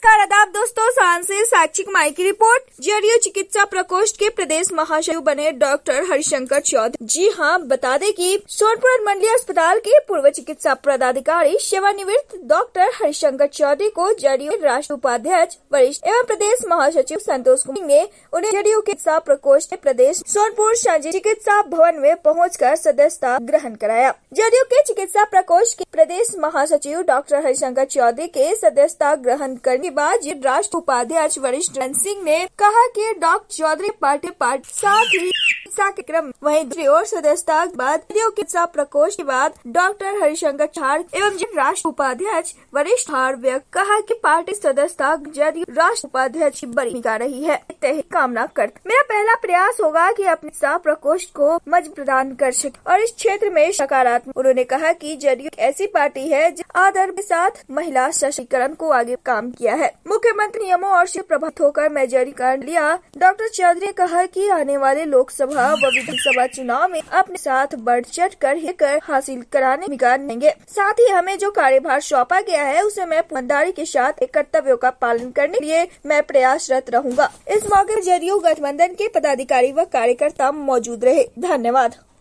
नमस्कार आदाब दोस्तों, सांस से साक्षी कुमारी की रिपोर्ट। जदयू चिकित्सा प्रकोष्ठ के प्रदेश महासचिव बने डॉक्टर हरिशंकर चौधरी। जी हां, बता दें कि सोनपुर मंडलीय अस्पताल के पूर्व चिकित्सा पदाधिकारी सेवानिवृत्त डॉक्टर हरिशंकर चौधरी को जदयू राष्ट्रीय उपाध्यक्ष वरिष्ठ एवं प्रदेश महासचिव संतोष कुमार ने उन्हें जदयू चिकित्सा प्रकोष्ठ के प्रदेश सोनपुर संजीव चिकित्सा भवन में पहुँचकर सदस्यता ग्रहण कराया। जदयू के चिकित्सा प्रकोष्ठ के प्रदेश महासचिव डॉक्टर हरिशंकर चौधरी के सदस्यता ग्रहण करने के बाद राष्ट्रीय उपाध्यक्ष वरिष्ठ सिंह ने कहा कि डॉक्टर चौधरी पार्टी साथ ही चिकित्सा के क्रम वहीं दूसरी ओर सदस्यता के बाद जदयू चिकित्सा प्रकोष्ठ के बाद डॉक्टर हरिशंकर चौधरी एवं राष्ट्रीय उपाध्यक्ष वरिष्ठ व्यक्त कहा कि पार्टी सदस्यता जदयू राष्ट्रीय उपाध्यक्ष की बड़ी भूमिका रही है। कामना करते मेरा पहला प्रयास होगा कि अपने चिकित्सा प्रकोष्ठ को मजबूत प्रदान कर सके और इस क्षेत्र में सकारात्मक। उन्होंने कहा कि जदयू ऐसी पार्टी है जो आदर के साथ महिला सशक्तिकरण को आगे काम किया है। मुख्यमंत्री नियमों और से प्रभावित होकर मैं जदयू कर लिया। डॉक्टर चौधरी ने कहा कि आने वाले लोकसभा व विधानसभा चुनाव में अपने साथ बढ़ चढ़ कर हासिल कराने में करेंगे। साथ ही हमें जो कार्यभार सौंपा गया है उसे मैं ईमानदारी के साथ कर्तव्यों का पालन करने के लिए मैं प्रयासरत रहूंगा। इस मौके पर जदयू गठबंधन के पदाधिकारी व कार्यकर्ता मौजूद रहे। धन्यवाद।